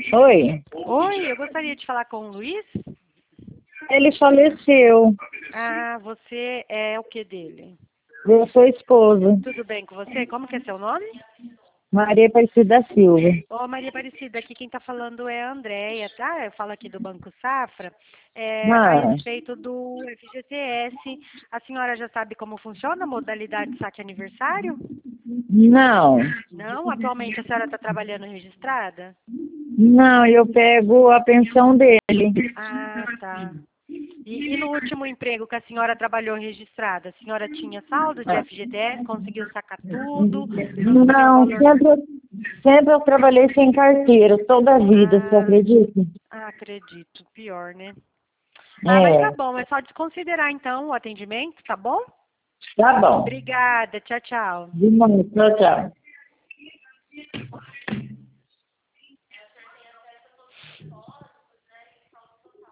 Oi, Oi, eu gostaria de falar com o Luiz. ele faleceu. Ah, você é o que dele? Eu sou esposa, Tudo bem com você? Como que é seu nome? Maria Aparecida Silva. Ô, Maria Aparecida, aqui quem está falando é a Andréia, tá? Eu falo aqui do Banco Safra, a Ah, respeito do FGTS. A senhora já sabe como funciona a modalidade saque aniversário? não, Não? Atualmente a senhora está trabalhando registrada? não, eu pego a pensão dele. Ah, tá. E no último emprego que a senhora trabalhou registrada, a senhora tinha saldo de FGTS, conseguiu sacar tudo, conseguiu o Não, valor? sempre eu trabalhei sem carteira, toda a vida, você Ah, acredita? acredito. Pior, né? Ah, mas tá É, bom, é só desconsiderar então o atendimento, tá bom? tá bom. Obrigada, tchau, tchau. De nada, tchau, tchau.